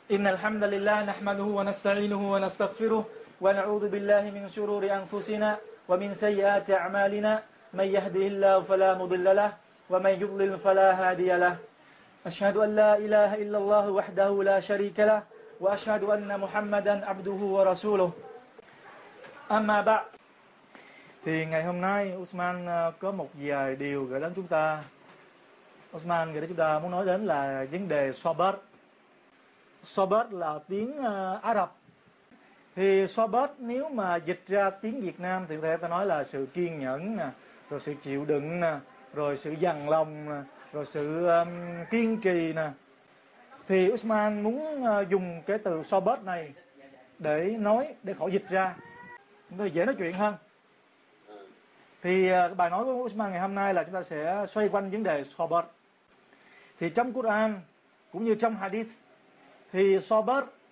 إن الحمد لله نحمده ونستعينه ونستغفره ونعوذ بالله من شرور أنفسنا ومن سيئات أعمالنا من يهده الله فلا مضل له ومن يضلل فلا هادي له أشهد أن لا إله إلا الله وحده لا شريك له وأشهد أن محمدا عبده ورسوله أما بعد. Thì ngày hôm nay Usman có một vài điều gửi đến chúng ta. Usman gửi đến chúng ta muốn nói đến là vấn đề Sabr. Sabr là tiếng Ả Rập. Thì Sabr nếu mà dịch ra tiếng Việt Nam thì có thể ta nói là sự kiên nhẫn nè, rồi sự chịu đựng nè, rồi sự dằn lòng nè, rồi sự kiên trì nè. Thì Usman muốn dùng cái từ Sabr này để khỏi dịch ra, chúng ta dễ nói chuyện hơn. Thì bài nói của Usman ngày hôm nay là chúng ta sẽ xoay quanh vấn đề Sabr. Thì trong Quran cũng như trong Hadith thì Sabr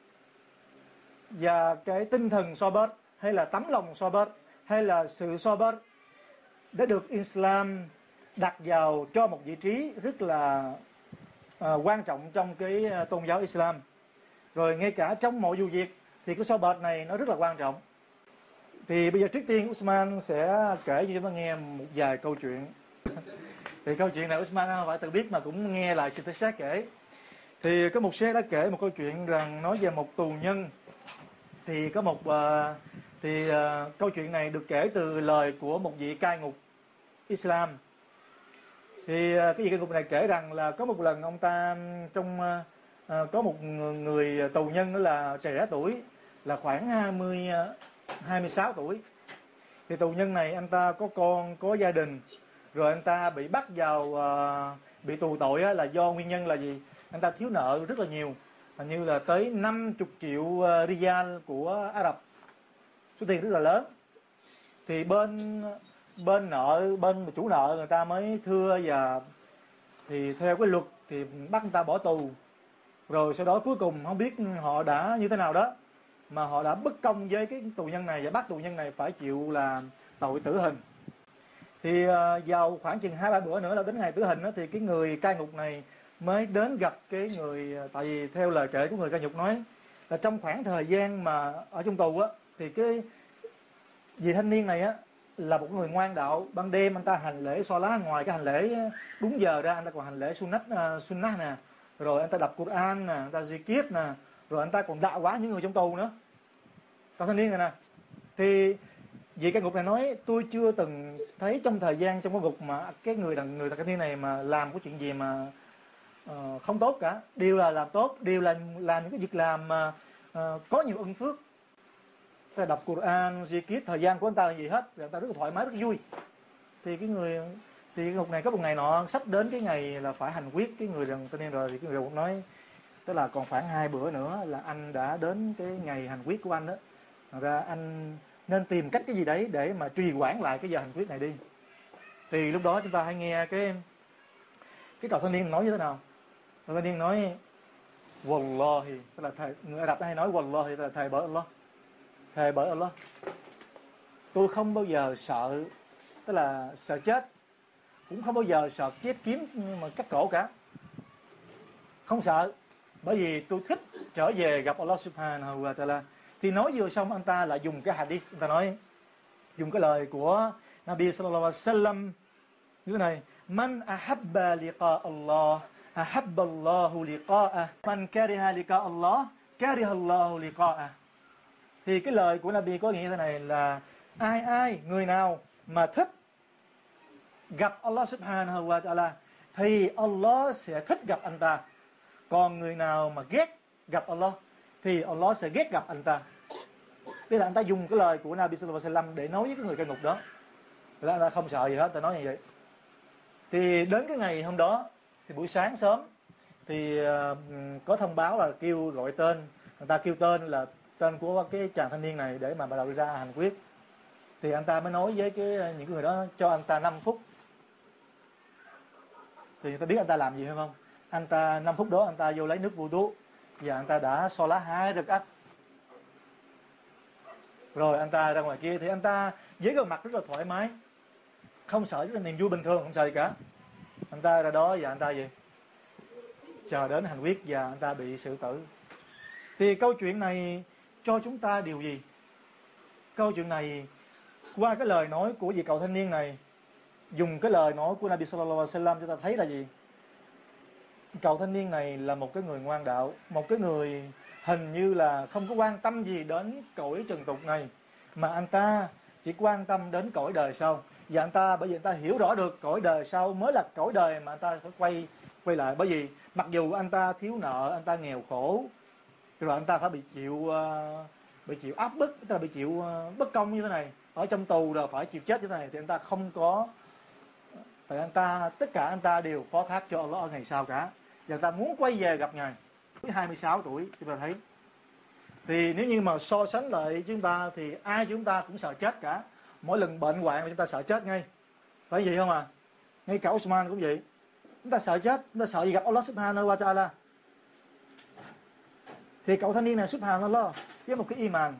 và cái tinh thần Sabr hay là tấm lòng Sabr hay là sự Sabr đã được Islam đặt vào cho một vị trí rất là quan trọng trong cái tôn giáo Islam. Rồi ngay cả trong mọi vụ việc thì cái Sabr này nó rất là quan trọng. Thì bây giờ trước tiên Usman sẽ kể cho chúng ta nghe một vài câu chuyện. Thì câu chuyện này Usman không phải tự biết mà cũng nghe lại Sheikh Tashad kể. Thì có một Sheikh đã kể một câu chuyện rằng nói về một tù nhân. Thì có một câu chuyện này được kể từ lời của một vị cai ngục Islam. Thì cái vị cai ngục này kể rằng là có một lần ông ta có một người tù nhân đó là trẻ tuổi, là khoảng 26 tuổi. Thì tù nhân này anh ta có con, có gia đình. Rồi anh ta bị bắt vào bị tù tội là do nguyên nhân là gì? Anh ta thiếu nợ rất là nhiều, hình như là tới 50 triệu rial của Ả Rập, số tiền rất là lớn. Thì bên chủ nợ người ta mới thưa, và thì theo cái luật thì bắt người ta bỏ tù. Rồi sau đó cuối cùng không biết họ đã như thế nào đó mà họ đã bất công với cái tù nhân này và bắt tù nhân này phải chịu là tội tử hình. Thì vào khoảng chừng 2-3 bữa nữa là đến ngày tử hình đó, thì cái người cai ngục này mới đến gặp cái người, tại vì theo lời kể của người cai ngục nói là trong khoảng thời gian mà ở trong tù á, thì cái vị thanh niên này á là một người ngoan đạo. Ban đêm anh ta hành lễ Salat, ngoài cái hành lễ đúng giờ ra anh ta còn hành lễ sunnah nè, rồi anh ta đọc Quran nè, anh ta zikir nè, rồi anh ta còn đạo hóa những người trong tù nữa. Cậu thanh niên này nè, thì vị cai ngục này nói tôi chưa từng thấy trong thời gian trong cái ngục mà cái người thanh niên này mà làm cái chuyện gì mà không tốt cả. Đều là làm tốt, đều là làm những cái việc làm mà có nhiều ân phước. Ta đọc Quran, zikir, thời gian của anh ta là gì hết, người ta rất là thoải mái, rất vui. Thì cái ngục này có một ngày nọ sắp đến cái ngày là phải hành quyết cái người thanh niên rồi, thì cái người ngục nói tức là còn khoảng 2 bữa nữa là anh đã đến cái ngày hành quyết của anh đó. Thật ra anh nên tìm cách cái gì đấy để mà trì hoãn lại cái giờ hành quyết này đi. Thì lúc đó chúng ta hãy nghe cái cậu thanh niên nói như thế nào. Cậu thanh niên nói Wallahi, tức là người Ả Rập hay nói Wallahi, tức là thề bởi Allah. Thề bởi Allah, tôi không bao giờ sợ, tức là sợ chết, cũng không bao giờ sợ chết kiếm mà cắt cổ cả. Không sợ, bởi vì tôi thích trở về gặp Allah Subhanahu wa Ta'ala. Thì nói vừa xong anh ta lại dùng cái hadith, anh ta nói dùng cái lời của Nabi sallallahu alaihi wasallam như thế này: Man ahabba liqa Allah ahabba Allahu liqa'ah, man kariha liqa Allah kariha Allahu liqa'ah. Thì cái lời của Nabi có nghĩa như thế này là người nào mà thích gặp Allah Subhanahu wa Ta'ala thì Allah sẽ thích gặp anh ta. Còn người nào mà ghét gặp Allah thì Allah sẽ ghét gặp anh ta. Tức là anh ta dùng cái lời của Nabi sallallahu alaihi wasallam để nói với cái người cai ngục đó. Là anh ta không sợ gì hết, ta nói như vậy. Thì đến cái ngày hôm đó thì buổi sáng sớm thì có thông báo là gọi tên. Người ta kêu tên là tên của cái chàng thanh niên này để mà bắt đầu ra hành quyết. Thì anh ta mới nói với những người đó cho anh ta 5 phút. Thì người ta biết anh ta làm gì hay không? Anh ta 5 phút đó anh ta vô lấy nước wudu và anh ta đã Salat 2 rakaat. Rồi anh ta ra ngoài kia thì anh ta với cái mặt rất là thoải mái, không sợ, rất là niềm vui bình thường, không sợ gì cả. Anh ta ra đó và anh ta gì? Chờ đến hành quyết và anh ta bị xử tử. Thì câu chuyện này cho chúng ta điều gì? Câu chuyện này qua cái lời nói của vị cậu thanh niên này, dùng cái lời nói của Nabi Sallallahu Alaihi Wasallam, chúng ta thấy là gì? Cậu thanh niên này là một cái người ngoan đạo, một cái người hình như là không có quan tâm gì đến cõi trần tục này, mà anh ta chỉ quan tâm đến cõi đời sau. Và anh ta, bởi vì anh ta hiểu rõ được cõi đời sau mới là cõi đời mà anh ta phải quay lại. Bởi vì mặc dù anh ta thiếu nợ, anh ta nghèo khổ, rồi anh ta phải bị chịu áp bức, tức là bị chịu bất công như thế này, ở trong tù rồi phải chịu chết như thế này, thì anh ta không có, tại anh ta, tất cả anh ta đều phó thác cho Allah ở ngày sau cả, và anh ta muốn quay về gặp Ngài. Với 26 tuổi chúng ta thấy, thì nếu như mà so sánh lại chúng ta thì ai chúng ta cũng sợ chết cả. Mỗi lần bệnh hoạn là chúng ta sợ chết ngay, phải vậy không à? Ngay cả Osman cũng vậy, chúng ta sợ chết, chúng ta sợ gì gặp Allah Subhanahu wa Ta'ala. Thì cậu thanh niên này Subhanallah với một cái iman,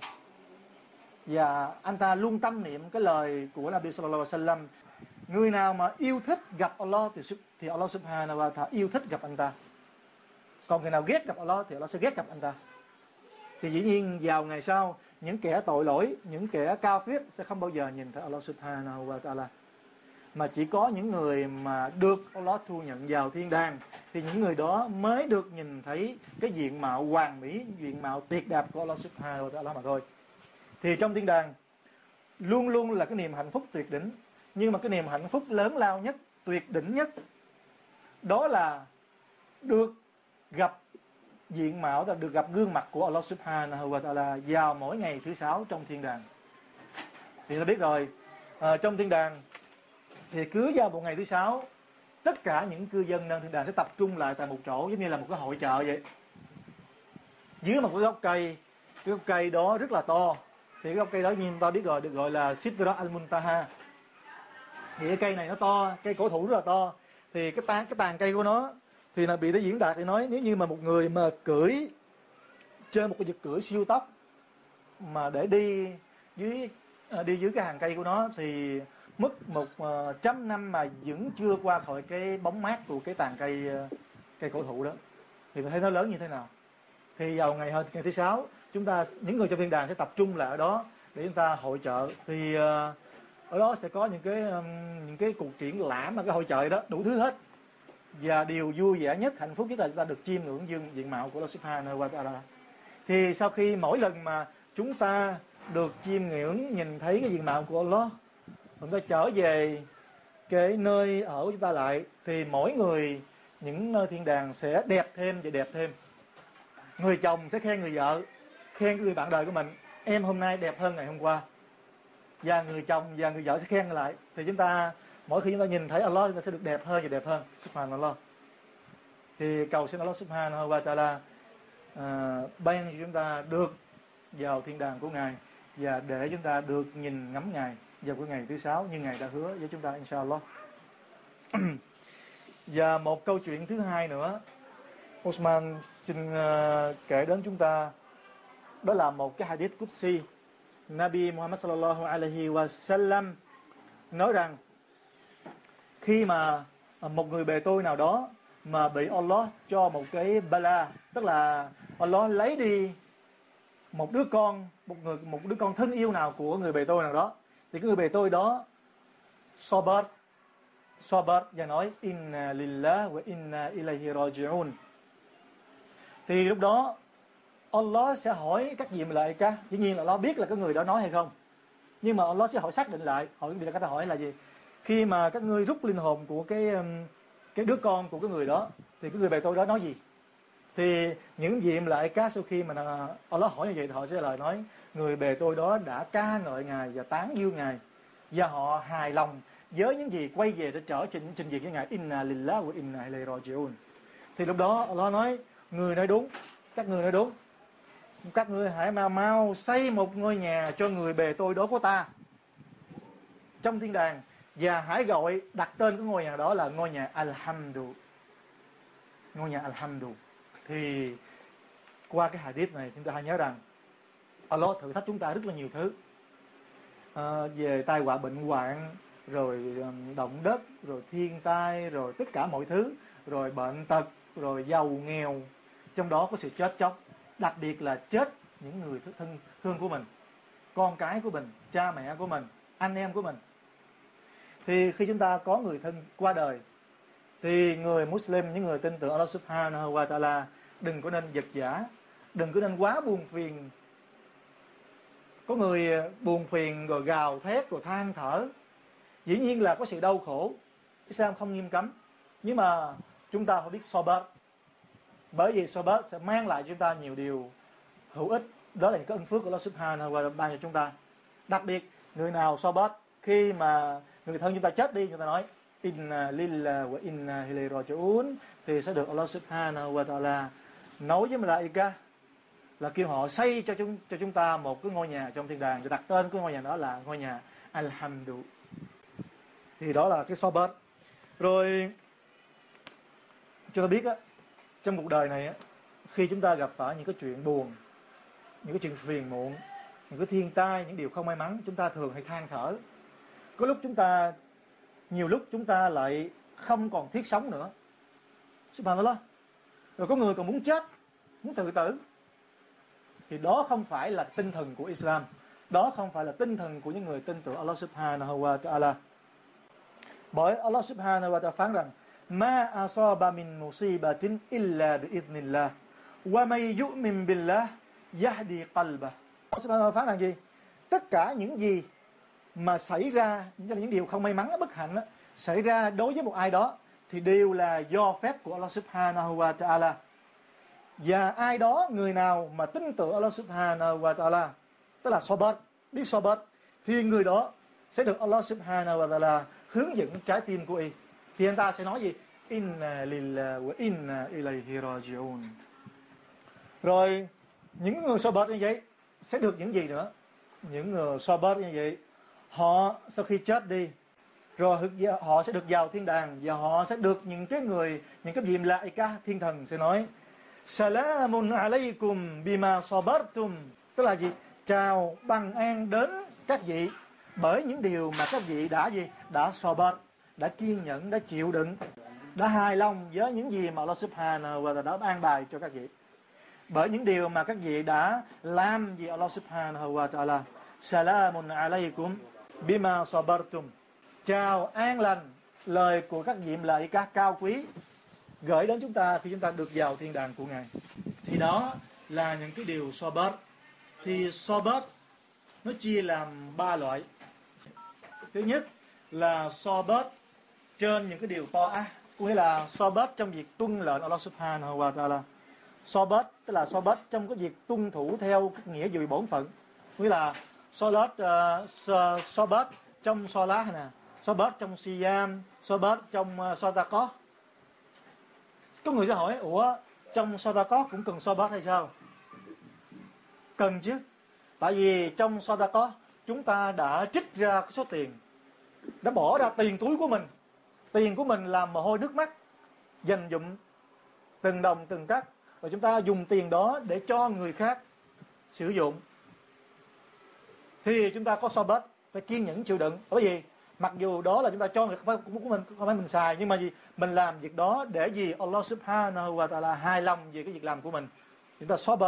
và anh ta luôn tâm niệm cái lời của Nabi Sallallahu Alaihi Wasallam: người nào mà yêu thích gặp Allah thì Allah Subhanahu wa Ta'ala yêu thích gặp anh ta, còn người nào ghét gặp Allah thì Allah sẽ ghét gặp anh ta. Thì dĩ nhiên vào ngày sau, những kẻ tội lỗi, những kẻ kafir sẽ không bao giờ nhìn thấy Allah Subhanahu wa Ta'ala, mà chỉ có những người mà được Allah thu nhận vào thiên đàng, thì những người đó mới được nhìn thấy cái diện mạo hoàn mỹ, diện mạo tuyệt đẹp của Allah Subhanahu wa Ta'ala mà thôi. Thì trong thiên đàng luôn luôn là cái niềm hạnh phúc tuyệt đỉnh, nhưng mà cái niềm hạnh phúc lớn lao nhất, tuyệt đỉnh nhất, đó là được gặp diện mạo, được gặp gương mặt của Allah Subhanahu wa Ta'ala vào mỗi ngày thứ 6 trong thiên đàng. Thì ta biết rồi, trong thiên đàng thì cứ vào một ngày thứ 6, tất cả những cư dân nơi thiên đàng sẽ tập trung lại tại một chỗ, giống như là một cái hội chợ vậy. Dưới một cái gốc cây đó rất là to, thì cái gốc cây đó như ta biết rồi, được gọi là Sidra al-Muntaha. Thì cái cây này nó to, cây cổ thụ rất là to, thì cái tàn cây của nó thì là bị nó diễn đạt, thì nói nếu như mà một người mà cưỡi trên một cái vật cưỡi siêu tốc mà để đi dưới cái hàng cây của nó, thì mất 100 năm mà vẫn chưa qua khỏi cái bóng mát của cái tàn cây cổ thụ đó. Thì mình thấy nó lớn như thế nào. Thì vào ngày thứ 6, chúng ta, những người trong thiên đàng sẽ tập trung lại ở đó để chúng ta hội chợ. Thì ở đó sẽ có những cái cuộc triển lãm ở cái hội chợ đó, đủ thứ hết. Và điều vui vẻ nhất, hạnh phúc nhất là chúng ta được chiêm ngưỡng diện mạo của Allah Subhanahu wa Ta'ala. Thì sau khi mỗi lần mà chúng ta được chiêm ngưỡng, nhìn thấy cái diện mạo của Allah, chúng ta trở về cái nơi ở của chúng ta lại, thì mỗi người, những nơi thiên đàng sẽ đẹp thêm và đẹp thêm. Người chồng sẽ khen người vợ, khen cái người bạn đời của mình: em hôm nay đẹp hơn ngày hôm qua. Và người chồng và người vợ sẽ khen lại. Thì chúng ta, mỗi khi chúng ta nhìn thấy Allah, chúng ta sẽ được đẹp hơn và đẹp hơn. Subhanallah. Thì cầu xin Allah Subhanahu wa Ta'ala ban cho chúng ta được vào thiên đàng của Ngài, và để chúng ta được nhìn ngắm Ngài vào cái ngày thứ 6 như Ngài đã hứa với chúng ta, inshallah. Và một câu chuyện thứ hai nữa, Osman xin kể đến chúng ta, đó là một cái hadith Qudsi. Nabi Muhammad Sallallahu Alaihi Wasallam nói rằng khi mà một người bề tôi nào đó mà bị Allah cho một cái bala, tức là Allah lấy đi một đứa con, một đứa con thân yêu nào của người bề tôi nào đó, thì cái người bề tôi đó sabar và nói inna lillahi wa inna ilayhi raji'un. Thì lúc đó Allah sẽ hỏi các vị malaika, dĩ nhiên là Allah biết là cái người đó nói hay không, nhưng mà Allah sẽ hỏi xác định lại. Hỏi người ta hỏi là gì? Khi mà các ngươi rút linh hồn của cái đứa con của cái người đó, thì cái người bề tôi đó nói gì? Thì những vị malaika sau khi mà Allah hỏi như vậy thì họ sẽ lời nói: người bề tôi đó đã ca ngợi Ngài và tán dương Ngài, và họ hài lòng với những gì quay về để trình diện với Ngài. Inna lillahi wa inna ilayhi raji'un. Thì lúc đó Allah nói: người nói đúng, các ngươi nói đúng, các ngươi hãy mau xây một ngôi nhà cho người bề tôi đó của ta trong thiên đàng, và hãy đặt tên cái ngôi nhà đó là ngôi nhà Alhamdu. Ngôi nhà Alhamdu. Thì qua cái hadith này chúng ta hãy nhớ rằng Allah thử thách chúng ta rất là nhiều thứ, về tai họa bệnh hoạn, rồi động đất, rồi thiên tai, rồi tất cả mọi thứ, rồi bệnh tật, rồi giàu nghèo, trong đó có sự chết chóc. đặc biệt là chết những người thân thương của mình, con cái của mình, cha mẹ của mình, anh em của mình. Thì khi chúng ta có người thân qua đời, thì người Muslim, những người tin tưởng Allah Subhanahu wa Ta'ala, đừng có nên giật giả, đừng có nên quá buồn phiền. Có người buồn phiền rồi gào thét rồi than thở, dĩ nhiên là có sự đau khổ, Islam không nghiêm cấm, nhưng mà chúng ta phải biết sabr, bởi vì sabr sẽ mang lại cho chúng ta nhiều điều hữu ích. Đó là những cái ân phước của Allah Subhanahu wa Ta'ala ban cho chúng ta. Đặc biệt người nào sabr, khi mà người thân chúng ta chết đi, chúng ta nói inna lillahi wa inna ilaihi raji'un, thì sẽ được Allah Subhanahu wa Ta'ala nói với Malaika là kêu họ xây cho chúng ta một cái ngôi nhà trong thiên đàng, và đặt tên của ngôi nhà đó là ngôi nhà Alhamdu. Thì đó là cái sabr. Rồi chúng ta biết á, trong cuộc đời này á, khi chúng ta gặp phải những cái chuyện buồn, những cái chuyện phiền muộn, những cái thiên tai, những điều không may mắn, chúng ta thường hay than thở. Có lúc nhiều lúc chúng ta lại không còn thiết sống nữa, subhanallah. Rồi có người còn muốn chết, muốn tự tử. Thì đó không phải là tinh thần của Islam, đó không phải là tinh thần của những người tin tưởng Allah Subhanahu wa Ta'ala. Bởi Allah Subhanahu wa Ta'ala phán rằng ma asaba min musibatin illa bi idnillah wa may yu'min billah yahdi qalbah. Allah Subhanahu wa Ta'ala phán rằng gì? Tất cả những gì mà xảy ra, những điều không may mắn, bất hạnh xảy ra đối với một ai đó thì đều là do phép của Allah Subhanahu wa Ta'ala. Và ai đó, người nào mà tin tưởng Allah Subhanahu wa Ta'ala, tức là sabr, biết sabr, thì người đó sẽ được Allah Subhanahu wa Ta'ala hướng dẫn trái tim của y. Thì anh ta sẽ nói gì? Inna lillahi wa inna ilaihi raji'un. Rồi những người sabr như vậy sẽ được những gì nữa? Những người sabr như vậy, họ sau khi chết đi, rồi họ sẽ được vào thiên đàng, và họ sẽ được những cái vị malaika thiên thần sẽ nói Salamun alaykum bima sabartum, tức là gì? Chào bằng an đến các vị bởi những điều mà các vị đã sabr, đã kiên nhẫn, đã chịu đựng, đã hài lòng với những gì mà Allah Subhanahu wa Ta'ala đã an bài cho các vị, bởi những điều mà các vị đã làm vì Allah Subhanahu wa Ta'ala. Salamun alaykum bima sabartum, chào an lành, lời của các vị malaika cao quý gửi đến chúng ta khi chúng ta được vào thiên đàng của Ngài. Thì đó là những cái điều sabr. Thì sabr nó chia làm 3 loại. Thứ nhất là sabr trên những cái điều ta'ah, nghĩa là sabr trong việc tuân lệnh Allah Subhanahu wa Ta'ala. Sabr tức là sabr trong cái việc tuân thủ theo các nghĩa vụ bổn phận, nghĩa là sabr trong salat nè, sabr trong siyam, sabr trong sadaqah. Có người sẽ hỏi, ủa trong sadaqah cũng cần sabr hay sao? Cần chứ. Tại vì trong sadaqah chúng ta đã trích ra cái số tiền, đã bỏ ra tiền túi của mình, tiền của mình làm mồ hôi nước mắt, dành dụm từng đồng từng cắc, và chúng ta dùng tiền đó để cho người khác sử dụng. Thì chúng ta có sabr, phải kiên nhẫn chịu đựng. Bởi vì mặc dù đó là chúng ta cho người khác của mình, không phải mình xài, nhưng mà gì? Mình làm việc đó để gì? Allah Subhanahu wa Ta'ala hài lòng về cái việc làm của mình. Chúng ta sabr.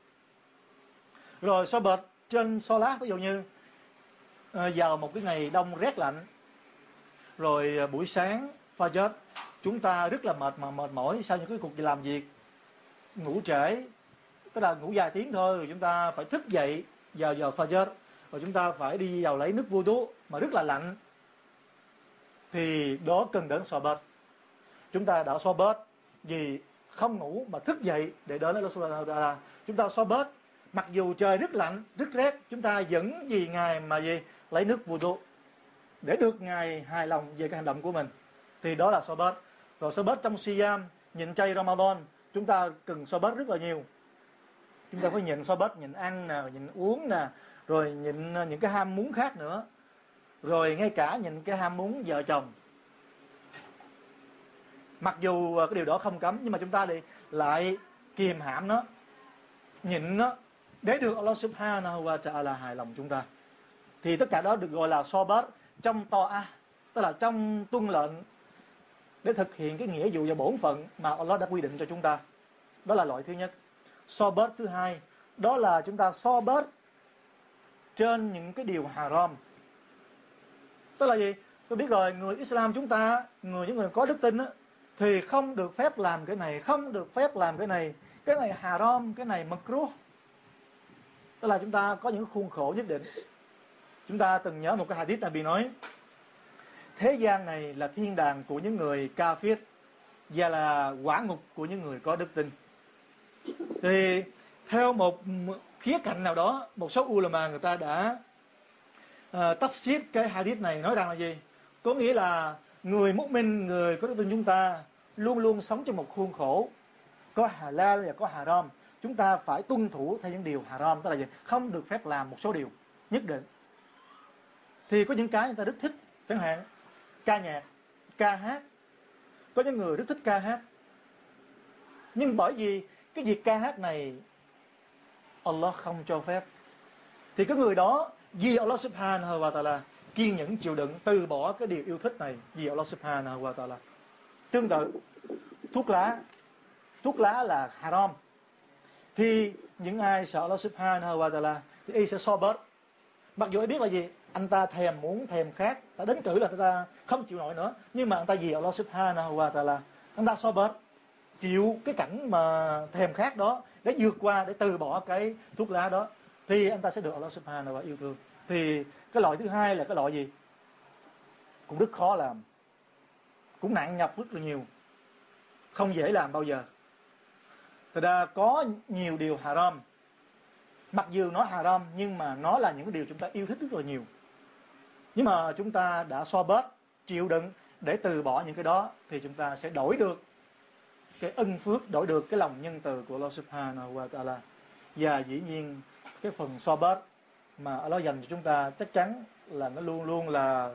Rồi sabr trên salat, ví dụ như vào một cái ngày đông rét lạnh, rồi buổi sáng Fajr, chúng ta rất là mệt mỏi sau những cái cuộc làm việc, ngủ trễ, tức là ngủ vài tiếng thôi, rồi chúng ta phải thức dậy vào giờ Fajr, rồi chúng ta phải đi vào lấy nước wudu mà rất là lạnh, thì đó cần đến sabr. Chúng ta đã sabr vì không ngủ mà thức dậy để đến Allah Subhanahu wa Ta'ala. Chúng ta sabr mặc dù trời rất lạnh, rất rét, chúng ta vẫn vì Ngài mà lấy nước wudu để được Ngài hài lòng về cái hành động của mình. Thì đó là sabr. Rồi sabr trong siyam, nhịn chay Ramadan, chúng ta cần sabr rất là nhiều. Chúng ta phải nhịn sabr, nhịn ăn nè, nhịn uống nè, rồi nhịn những cái ham muốn khác nữa, rồi ngay cả nhịn cái ham muốn vợ chồng. Mặc dù cái điều đó không cấm, nhưng mà chúng ta lại kiềm hãm nó, nhịn nó để được Allah Subhanahu wa Ta'ala hài lòng chúng ta. Thì tất cả đó được gọi là sabr trong ta'ah, tức là trong tuân lệnh để thực hiện cái nghĩa vụ và bổn phận mà Allah đã quy định cho chúng ta. Đó là loại thứ nhất. so bớt thứ hai, đó là chúng ta so bớt trên những cái điều haram. Tức là gì? Tôi biết rồi, người Islam chúng ta, những người có đức tin á, thì không được phép làm cái này, không được phép làm cái này haram, cái này makruh. Tức là chúng ta có những khuôn khổ nhất định. Chúng ta từng nhớ một cái hadith Nabi nói, thế gian này là thiên đàng của những người kafir và là quả ngục của những người có đức tin. Thì theo một khía cạnh nào đó, một số ulama người ta đã tafsir cái hadith này, nói rằng là gì? Có nghĩa là người mu'min, người có đức tin chúng ta luôn luôn sống trong một khuôn khổ, có halal và có haram. Chúng ta phải tuân thủ theo những điều haram, tức là gì? Không được phép làm một số điều nhất định. Thì có những cái người ta rất thích, chẳng hạn ca nhạc, ca hát. Có những người rất thích ca hát, nhưng bởi vì cái việc ca hát này Allah không cho phép, thì cái người đó vì Allah subhanahu wa ta'ala kiên nhẫn chịu đựng, từ bỏ cái điều yêu thích này vì Allah subhanahu wa ta'ala. Tương tự thuốc lá là haram, thì những ai sợ Allah subhanahu wa ta'ala thì y sẽ so bớt. Mặc dù ai biết là gì, anh ta thèm khát, ta đến cử là anh ta không chịu nổi nữa, nhưng mà anh ta vì Allah subhanahu wa ta'ala, anh ta so bớt, chịu cái cảnh mà thèm khát đó để vượt qua, để từ bỏ cái thuốc lá đó, thì anh ta sẽ được Allah subhanahu wa ta'ala yêu thương. Thì cái loại thứ hai là cái loại gì? Cũng rất khó làm, cũng nặng nhọc rất là nhiều, không dễ làm bao giờ. Thật ra có nhiều điều haram, mặc dù nó haram nhưng mà nó là những điều chúng ta yêu thích rất là nhiều. Nhưng mà chúng ta đã so bớt, chịu đựng để từ bỏ những cái đó, thì chúng ta sẽ đổi được cái ân phước, đổi được cái lòng nhân từ của Allah subhanahu wa ta'ala. Và dĩ nhiên cái phần so bớt mà Allah dành cho chúng ta chắc chắn là nó luôn luôn là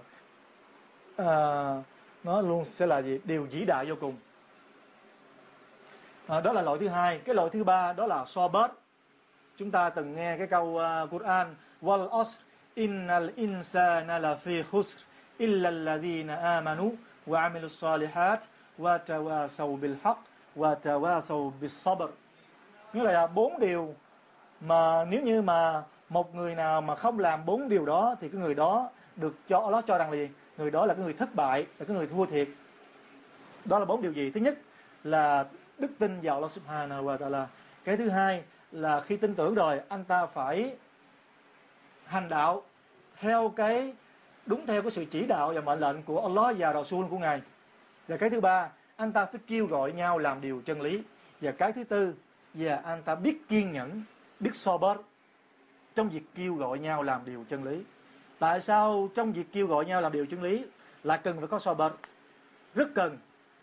nó luôn sẽ là gì? Điều vĩ đại vô cùng. Đó là loại thứ hai. Cái loại thứ ba đó là so bớt. Chúng ta từng nghe cái câu Quran Wal asr innal insana lafi khusr illa alladhina amanu wa amilus salihat wa tawasaw bil haqq wa tawasaw bis sabr. Nghĩa là 4 điều mà nếu như mà một người nào mà không làm 4 điều đó thì cái người đó được Allah cho rằng là gì? Người đó là cái người thất bại, là cái người thua thiệt. Đó là 4 điều gì? Thứ nhất là đức tin vào Allah subhanahu wa ta'ala. Cái thứ hai là khi tin tưởng rồi, anh ta phải hành đạo đúng theo cái sự chỉ đạo và mệnh lệnh của Allah và Rasul của Ngài. Và cái thứ ba, anh ta phải kêu gọi nhau làm điều chân lý. Và cái thứ tư, và anh ta biết kiên nhẫn, biết so bớt trong việc kêu gọi nhau làm điều chân lý. Tại sao trong việc kêu gọi nhau làm điều chân lý là cần phải có so bớt? Rất cần.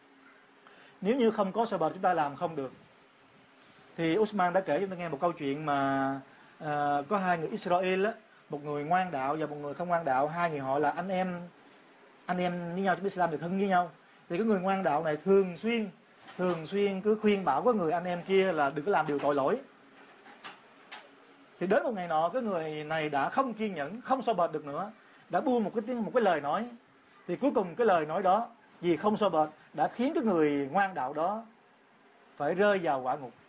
Nếu như không có so bớt chúng ta làm không được. Thì Usman đã kể cho chúng ta nghe một câu chuyện mà có hai người Israel á, một người ngoan đạo và một người không ngoan đạo. Hai người họ là anh em với nhau, trong Islam thì thân với nhau. Thì cái người ngoan đạo này thường xuyên cứ khuyên bảo cái người anh em kia là đừng có làm điều tội lỗi. Thì đến một ngày nọ, cái người này đã không kiên nhẫn, không so bợt được nữa, đã buông một cái lời nói. Thì cuối cùng cái lời nói đó, vì không so bợt, đã khiến cái người ngoan đạo đó phải rơi vào quả ngục.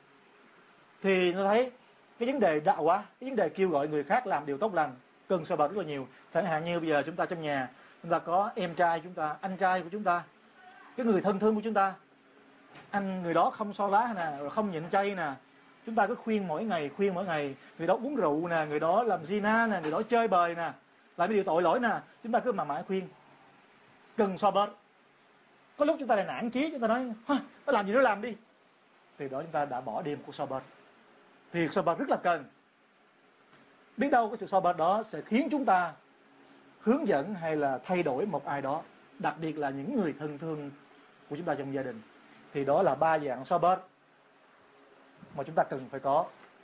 Thì nó thấy cái vấn đề đạo quá, cái vấn đề kêu gọi người khác làm điều tốt lành cần so bợt rất là nhiều. Chẳng hạn như bây giờ chúng ta trong nhà, chúng ta có em trai chúng ta, anh trai của chúng ta, cái người thân thương của chúng ta, người đó không so lá nè, rồi không nhịn chay nè, chúng ta cứ khuyên mỗi ngày, người đó uống rượu nè, người đó làm zina nè, người đó chơi bời nè, làm điều tội lỗi nè, chúng ta cứ mà mãi khuyên, cần so bớt. Có lúc chúng ta lại nản chí, chúng ta nói nó làm gì nó làm đi, thì đó chúng ta đã bỏ đi một cuộc so bớt. Thì so bớt rất là cần. Biết đâu cái sự so bớt đó sẽ khiến chúng ta hướng dẫn hay là thay đổi một ai đó, đặc biệt là những người thân thương của chúng ta trong gia đình. Thì đó là 3 dạng so bớt mà chúng ta cần phải có.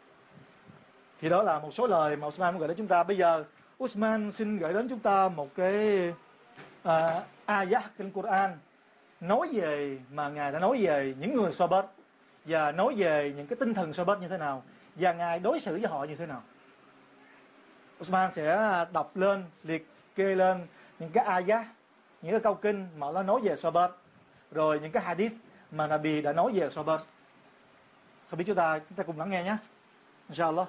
Thì đó là một số lời mà Usman muốn gửi đến chúng ta. Bây giờ Usman xin gửi đến chúng ta một cái ayah trong Quran nói về, mà Ngài đã nói về những người so bớt và nói về những cái tinh thần so bớt như thế nào và Ngài đối xử với họ như thế nào. Usman sẽ đọc lên, liệt kê lên những cái ayah, những cái câu kinh mà nó nói về so bớt, rồi những cái hadith mà Nabi đã nói về so bớt. Không biết chúng ta cùng lắng nghe nhé, inshallah.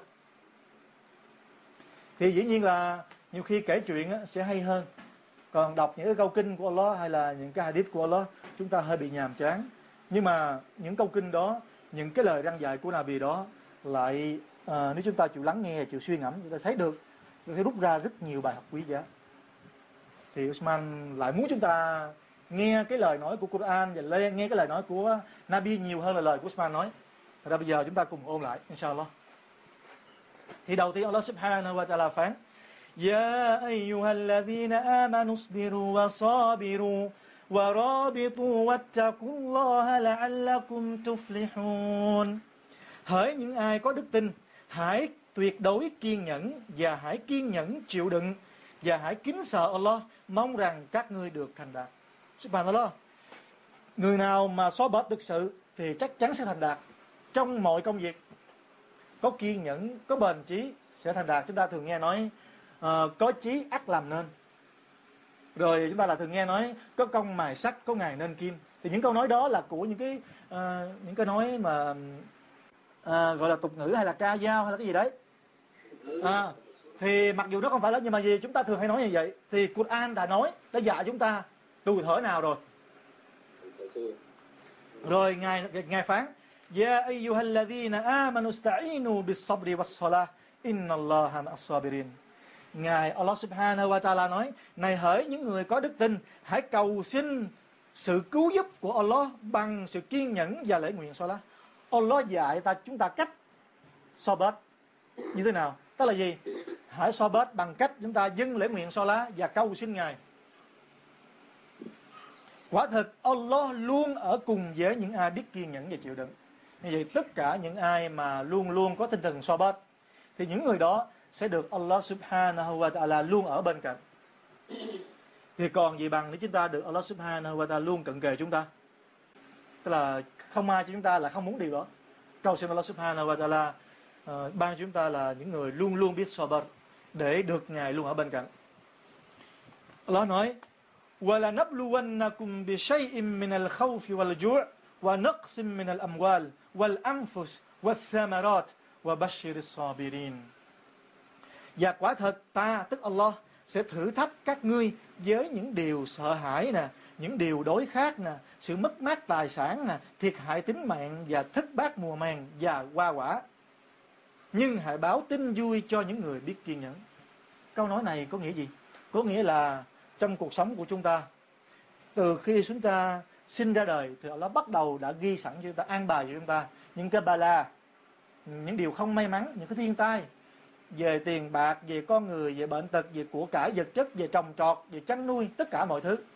Thì dĩ nhiên là nhiều khi kể chuyện sẽ hay hơn. Còn đọc những cái câu kinh của Allah hay là những cái hadith của Allah, chúng ta hơi bị nhàm chán. Nhưng mà những câu kinh đó, những cái lời răn dạy của Nabi đó lại nếu chúng ta chịu lắng nghe, chịu suy ngẫm, chúng ta thấy được, chúng ta rút ra rất nhiều bài học quý giá. Thì Usman lại muốn chúng ta nghe cái lời nói của Quran và nghe cái lời nói của Nabi nhiều hơn là lời của Usman nói. Thật ra bây giờ chúng ta cùng ôn lại, inshallah. Thì đầu tiên Allah subhanahu wa ta'ala phán: Ya ayyuhalladhina amanu isbiru wa sabiru wa rabitu wattaqullaha la'allakum tuflihun. Hỡi những ai có đức tin, hãy tuyệt đối kiên nhẫn và hãy kiên nhẫn chịu đựng và hãy kính sợ Allah, mong rằng các ngươi được thành đạt. Subhanallah. Người nào mà sabr thực sự thì chắc chắn sẽ thành đạt trong mọi công việc. Có kiên nhẫn, có bền chí sẽ thành đạt. Chúng ta thường nghe nói có chí ắt làm nên. Rồi chúng ta là thường nghe nói có công mài sắt, có ngày nên kim. Thì những câu nói đó là của những cái nói mà gọi là tục ngữ hay là ca dao hay là cái gì đấy. Thì mặc dù nó không phải là, nhưng mà gì chúng ta thường hay nói như vậy. Thì Quran đã nói, đã dạy chúng ta từ thuở nào rồi. Rồi Ngài phán: Ya ayyuhalladhina amanu ista'inu bis-sabri was-salah innallaha ma'as-sabirin. Ngài Allah subhanahu wa ta'ala nói: này hỡi những người có đức tin, hãy cầu xin sự cứu giúp của Allah bằng sự kiên nhẫn và lễ nguyện salat. Allah dạy chúng ta cách sabr như thế nào? Tức là gì? Hãy sabr bằng cách chúng ta dâng lễ nguyện salat và cầu xin Ngài. Quả thực Allah luôn ở cùng với những ai biết kiên nhẫn và chịu đựng. Như vậy tất cả những ai mà luôn luôn có tinh thần sabr thì những người đó sẽ được Allah subhanahu wa ta'ala luôn ở bên cạnh. Thì còn gì bằng nếu chúng ta được Allah subhanahu wa ta'ala luôn cận kề chúng ta. Tức là không ai cho chúng ta là không muốn điều đó. Cầu xin Allah subhanahu wa ta'ala ban cho chúng ta là những người luôn luôn biết sabr để được Ngài luôn ở bên cạnh. Allah nói: وَلَنَبْلُوَنَّكُمْ بِشَيْءٍ مِّنَ الْخَوْفِ وَالْجُوعِ وَنَقْصٍ مِّنَ الْأَمْوَالِ وَالْأَنفُسِ وَالثَّمَرَاتِ وَبَشِّرِ الصَّابِرِينَ. Và quả thật ta, tức Allah, sẽ thử thách các ngươi với những điều sợ hãi nè, những điều đối khác nè, sự mất mát tài sản nè, thiệt hại tính mạng và thất bát mùa màng và hoa quả. Nhưng hãy báo tin vui cho những người biết kiên nhẫn. Câu nói này có nghĩa gì? Có nghĩa là trong cuộc sống của chúng ta, từ khi chúng ta sinh ra đời thì Allah bắt đầu đã ghi sẵn cho chúng ta, an bài cho chúng ta những cái bala, những điều không may mắn, những cái thiên tai về tiền bạc, về con người, về bệnh tật, về của cải vật chất, về trồng trọt, về chăn nuôi, tất cả mọi thứ.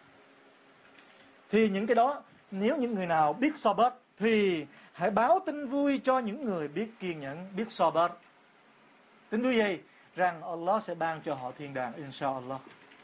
Thì những cái đó, nếu những người nào biết sabr thì hãy báo tin vui cho những người biết kiên nhẫn, biết sabr. Tin vui gì? Rằng Allah sẽ ban cho họ thiên đàng, inshallah.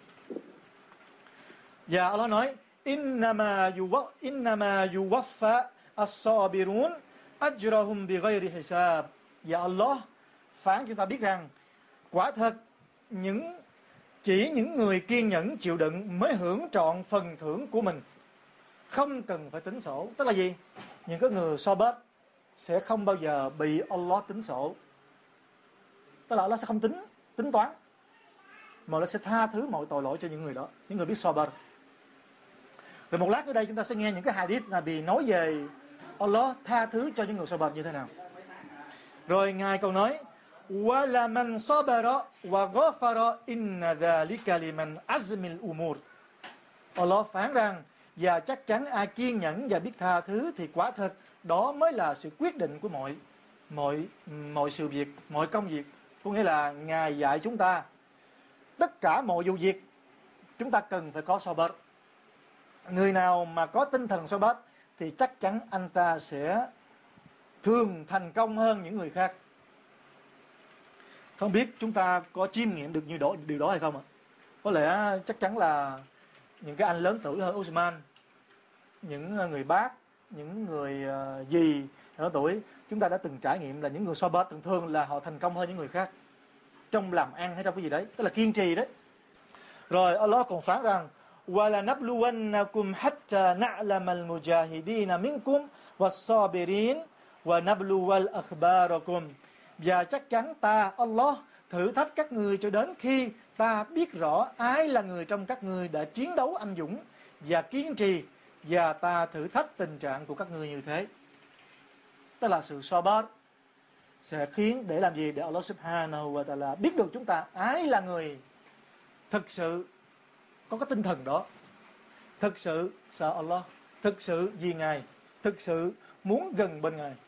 Và Allah nói: Innama yuwaffa as-sabirun ajrahum bighayri hisab. Và Allah phán chúng ta biết rằng quả thật chỉ những người kiên nhẫn chịu đựng mới hưởng trọn phần thưởng của mình, không cần phải tính sổ. Tức là gì? Những cái người sabr sẽ không bao giờ bị Allah tính sổ. Tức là Allah sẽ không tính toán, mà Allah sẽ tha thứ mọi tội lỗi cho những người đó, những người biết sabr. Rồi một lát ở đây chúng ta sẽ nghe những cái hadith Nabi nói về Allah tha thứ cho những người sabr như thế nào. Rồi Ngài còn nói: وَلَا مَنْ صَبَرَ وَغَفَرَ إِنَّ ذَلِكَ لِمَنْ عَزْمِ الْأُمُورِ. Allah phán rằng và chắc chắn ai kiên nhẫn và biết tha thứ thì quả thật đó mới là sự quyết định của mọi sự việc, mọi công việc. Có nghĩa là Ngài dạy chúng ta tất cả mọi vụ việc chúng ta cần phải có sabr. Người nào mà có tinh thần sabr thì chắc chắn anh ta sẽ thường thành công hơn những người khác. Không biết chúng ta có chiêm nghiệm được như điều đó hay không ạ? Có lẽ chắc chắn là những cái anh lớn tuổi hơn Usman, những người bác, những người dì lớn tuổi, chúng ta đã từng trải nghiệm là những người sabr thường là họ thành công hơn những người khác trong làm ăn hay trong cái gì đấy, tức là kiên trì đấy. Rồi Allah còn phán rằng: وَلَنَبْلُوَنَّكُمْ حَتَّى نَعْلَمَ الْمُجَاهِدِينَ مِنْكُمْ وَالصَّابِرِينَ wa nabluwal akhbarakum. Và chắc chắn ta, Allah, thử thách các ngươi cho đến khi ta biết rõ ai là người trong các ngươi đã chiến đấu anh dũng và kiên trì, và ta thử thách tình trạng của các ngươi như thế. Tức là sự sabr sẽ khiến để làm gì? Để Allah subhanahu wa ta'ala biết được chúng ta ai là người thực sự có cái tinh thần đó, thực sự sợ Allah, thực sự vì Ngài, thực sự muốn gần bên Ngài.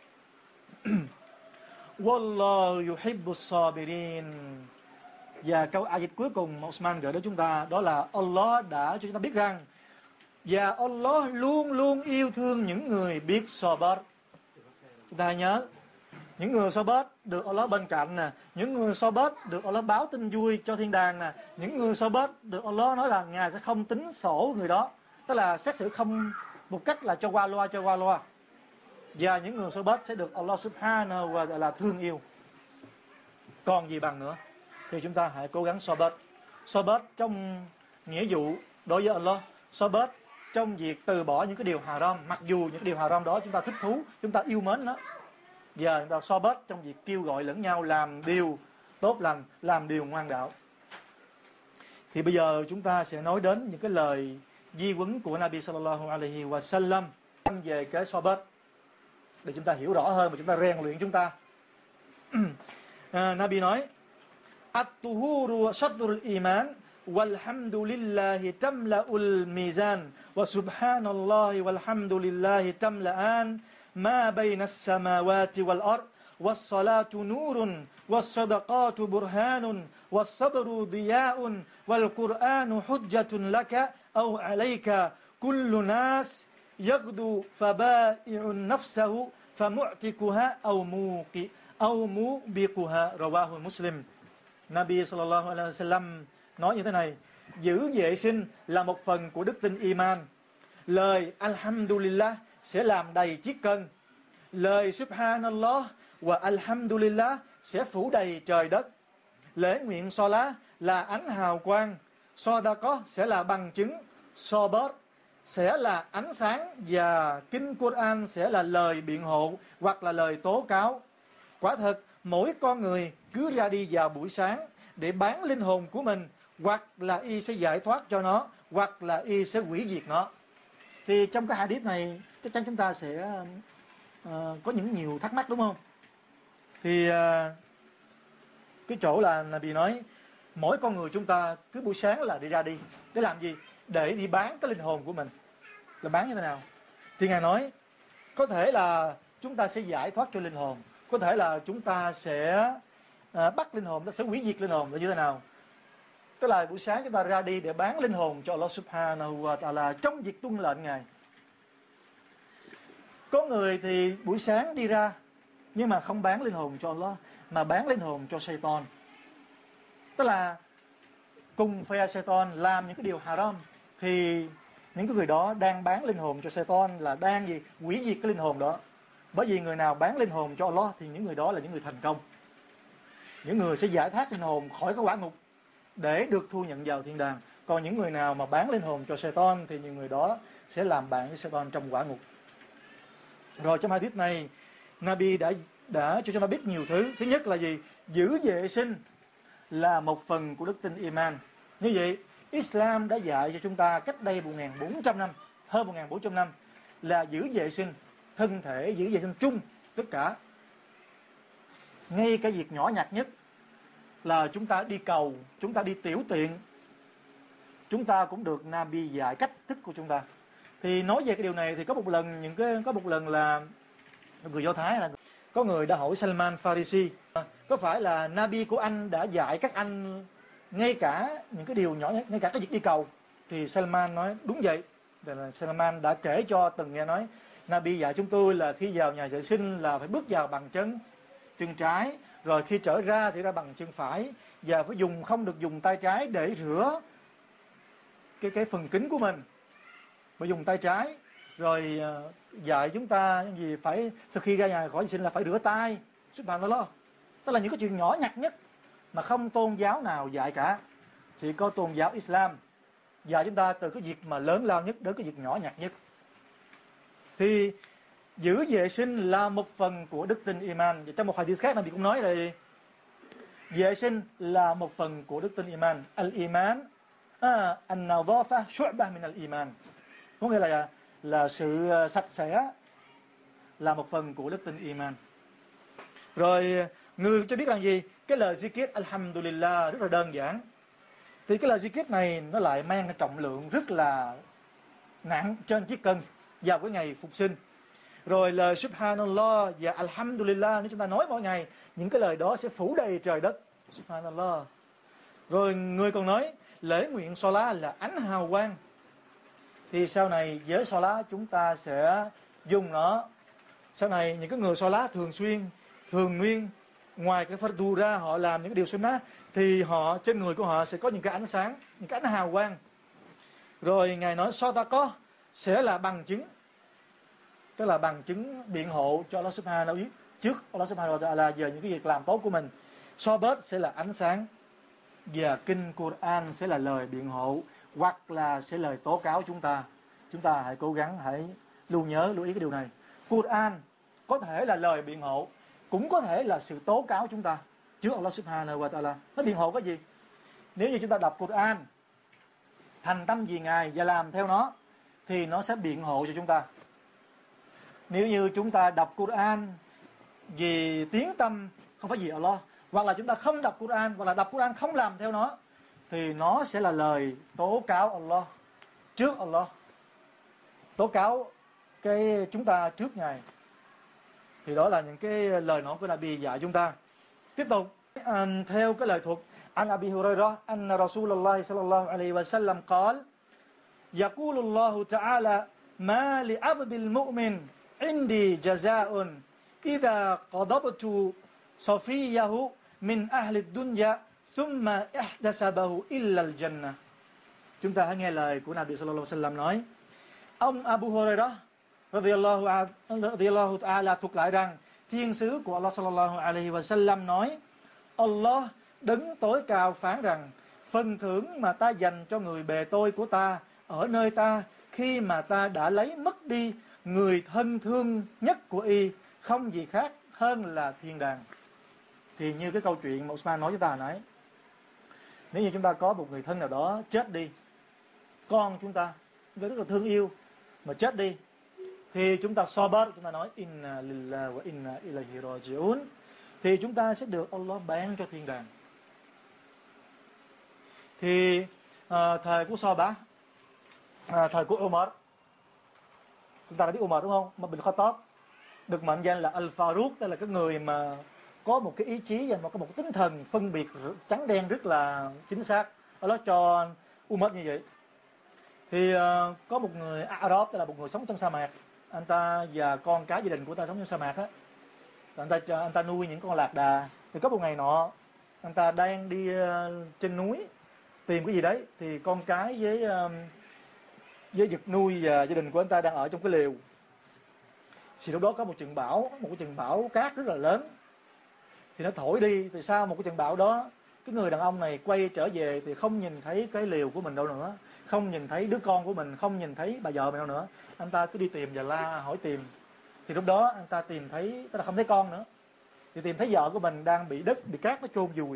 Wallahu yuhibbus sabirin. Và câu ayat cuối cùng Osman gửi đến chúng ta đó là Allah đã cho chúng ta biết rằng, và Allah luôn luôn yêu thương những người biết sabr. Chúng ta hãy nhớ, những người sabr được Allah bên cạnh nè, những người sabr được Allah báo tin vui cho thiên đàng nè, những người sabr được Allah nói là Ngài sẽ không tính sổ người đó, tức là xét xử không một cách là cho qua loa. Và những người sabr sẽ được Allah subhanahu wa ta'ala thương yêu. Còn gì bằng nữa? Thì chúng ta hãy cố gắng sabr. Sabr trong nghĩa vụ đối với Allah, sabr trong việc từ bỏ những cái điều haram, mặc dù những cái điều haram đó chúng ta thích thú, chúng ta yêu mến nó. Giờ chúng ta sabr trong việc kêu gọi lẫn nhau làm điều tốt lành, làm điều ngoan đạo. Thì bây giờ chúng ta sẽ nói đến những cái lời di huấn của Nabi sallallahu alaihi wasallam về cái sabr để chúng ta hiểu rõ hơn và chúng ta rèn luyện chúng ta. Nabi nói: At-tuhuru shatrul iman walhamdulillahi tamla'ul mizan wa subhanallahi walhamdulillahi tamla'an ma bayna as-samawati wal ard was-salatu nurun was-sadaqatu burhanun was-sabru diya'un wal-Qur'anu hujjatun laka aw 'alayka kullu nas yaghdu faba'i'un nafsahu famu'tikuha aw mubiquha. Rawahu Muslim. Nabi sallallahu alaihi wasallam nói như thế này: giữ vệ sinh là một phần của đức tin iman. Lời alhamdulillah sẽ làm đầy chiếc cân. Lời subhanallah và alhamdulillah sẽ phủ đầy trời đất. Lễ nguyện salat là ánh hào quang, sadaqah sẽ là bằng chứng, sabr sẽ là ánh sáng, và kinh Quran sẽ là lời biện hộ hoặc là lời tố cáo. Quả thật, mỗi con người cứ ra đi vào buổi sáng để bán linh hồn của mình, hoặc là y sẽ giải thoát cho nó, hoặc là y sẽ hủy diệt nó. Thì trong cái hadith này chắc chắn chúng ta sẽ có nhiều thắc mắc, đúng không? Thì cái chỗ là Nabi nói mỗi con người chúng ta cứ buổi sáng là đi ra đi để làm gì? Để đi bán cái linh hồn của mình. Là bán như thế nào? Thì Ngài nói có thể là chúng ta sẽ giải thoát cho linh hồn, có thể là chúng ta sẽ bắt linh hồn, ta sẽ hủy diệt linh hồn là như thế nào? Tức là buổi sáng chúng ta ra đi để bán linh hồn cho Allah subhanahu wa ta'ala trong việc tuân lệnh Ngài. Có người thì buổi sáng đi ra nhưng mà không bán linh hồn cho Allah, mà bán linh hồn cho Satan. Tức là cùng phe Satan làm những cái điều haram, thì những cái người đó đang bán linh hồn cho Satan, là đang gì? Hủy diệt cái linh hồn đó. Bởi vì người nào bán linh hồn cho Allah thì những người đó là những người thành công, những người sẽ giải thoát linh hồn khỏi cái quả ngục để được thu nhận vào thiên đàng. Còn những người nào mà bán linh hồn cho Satan thì những người đó sẽ làm bạn với Satan trong quả ngục. Rồi trong hadith này Nabi đã cho chúng ta biết nhiều thứ. Thứ nhất là gì? Giữ vệ sinh là một phần của đức tin iman. Như vậy Islam đã dạy cho chúng ta cách đây 1.400 năm, hơn 1.400 năm, là giữ vệ sinh thân thể, giữ vệ sinh chung tất cả. Ngay cái việc nhỏ nhặt nhất là chúng ta đi cầu, chúng ta đi tiểu tiện, chúng ta cũng được Nabi dạy cách thức của chúng ta. Thì nói về cái điều này thì có một lần là người Do Thái, là có người đã hỏi Salman Farisi, có phải là Nabi của anh đã dạy các anh ngay cả những cái điều nhỏ nhất, ngay cả cái việc đi cầu? Thì Salman nói đúng vậy. Salman đã kể cho từng nghe nói Nabi dạy chúng tôi là khi vào nhà vệ sinh là phải bước vào bằng chân trái, rồi khi trở ra thì ra bằng chân phải, và phải không được dùng tay trái để rửa cái phần kính của mình, phải dùng tay trái. Rồi dạy chúng ta gì phải sau khi ra nhà khỏi vệ sinh là phải rửa tay. Subhanallah. Tức là những cái chuyện nhỏ nhặt nhất mà không tôn giáo nào dạy cả, chỉ có tôn giáo Islam dạy chúng ta từ cái việc mà lớn lao nhất đến cái việc nhỏ nhặt nhất. Thì giữ vệ sinh là một phần của đức tin iman. Và trong một hadith khác Nabi cũng nói là vệ sinh là một phần của đức tin iman. Al-iman an-nadhafa shu'bah min al-iman. Có nghĩa là sự sạch sẽ là một phần của đức tin iman. Rồi người cho biết là gì? Cái lời zikir alhamdulillah rất là đơn giản. Thì cái lời zikir này nó lại mang cái trọng lượng rất là nặng trên chiếc cân vào cái ngày phục sinh. Rồi lời subhanallah và alhamdulillah nếu chúng ta nói mỗi ngày, những cái lời đó sẽ phủ đầy trời đất. Subhanallah. Rồi người còn nói lễ nguyện Salat là ánh hào quang. Thì sau này với Salat chúng ta sẽ dùng nó. Sau này những cái người Salat thường nguyên, ngoài cái fardu ra họ làm những cái điều sunnah, thì họ trên người của họ sẽ có những cái ánh sáng, những cái ánh hào quang. Rồi Ngài nói sadaqah sẽ là bằng chứng, tức là bằng chứng biện hộ cho Allah Subhanahu wa ta'ala trước Allah Subhanahu wa ta'ala về những cái việc làm tốt của mình. Sabat sẽ là ánh sáng, và kinh Quran sẽ là lời biện hộ hoặc là sẽ lời tố cáo chúng ta. Chúng ta hãy cố gắng, hãy lưu ý cái điều này. Quran có thể là lời biện hộ, cũng có thể là sự tố cáo chúng ta trước Allah Subhanahu wa ta'ala. Nó biện hộ cái gì? Nếu như chúng ta đọc Quran thành tâm vì Ngài và làm theo nó, thì nó sẽ biện hộ cho chúng ta. Nếu như chúng ta đọc Quran vì tiếng tâm không phải vì Allah, hoặc là chúng ta không đọc Quran, hoặc là đọc Quran không làm theo nó, thì nó sẽ là lời tố cáo Allah trước Allah, tố cáo cái chúng ta trước Ngài. Thì đó là những cái lời nói của Nabi dạy chúng ta. Tiếp tục theo cái lời thuật An Abi Hurairah anna Rasulullah sallallahu alaihi wasallam qala yaqulullahu ta'ala ma li 'abdil mu'min 'indi jazaa'un idha qadabtu safiyahu min ahli dunya thumma ihtasabahu illa al-jannah. Chúng ta hãy nghe lời của Nabi sallallahu alaihi wasallam nói. Ông Abu Hurairah radhiyallahu ta'ala thuật lại rằng thiên sứ của Allah sallallahu alaihi wasallam nói: Allah đấng tối cao phán rằng phần thưởng mà ta dành cho người bề tôi của ta ở nơi ta khi mà ta đã lấy mất đi người thân thương nhất của y không gì khác hơn là thiên đàng. Thì như cái câu chuyện mà Usman nói chúng ta hồi nãy, nếu như chúng ta có một người thân nào đó chết đi, con chúng ta rất là thương yêu mà chết đi, thì chúng ta sabar, chúng ta nói inna lillahi wa inna ilaihi raji'un, thì chúng ta sẽ được Allah ban cho thiên đàng. Thì thời của Sahaba, thời của Umar, chúng ta đã biết Umar đúng không? Umar bin Khattab được mệnh danh là Al-Faruq, tức là cái người mà có một cái ý chí và có một cái tinh thần phân biệt trắng đen rất là chính xác. Allah cho Umar như vậy. Thì có một người Arab, tức là một người sống trong sa mạc, anh ta và con cái gia đình của ta sống trong sa mạc á, anh ta nuôi những con lạc đà. Thì có một ngày nọ anh ta đang đi trên núi tìm cái gì đấy, thì con cái với vật nuôi và gia đình của anh ta đang ở trong cái lều. Thì lúc đó có một trận bão cát rất là lớn, thì nó thổi đi. Thì sau một cái trận bão đó, cái người đàn ông này quay trở về thì không nhìn thấy cái lều của mình đâu nữa, không nhìn thấy đứa con của mình, không nhìn thấy bà vợ mình đâu nữa. Anh ta cứ đi tìm và la hỏi tìm. Thì lúc đó anh ta tìm thấy, tức là không thấy con nữa, thì tìm thấy vợ của mình đang bị cát nó chôn vùi.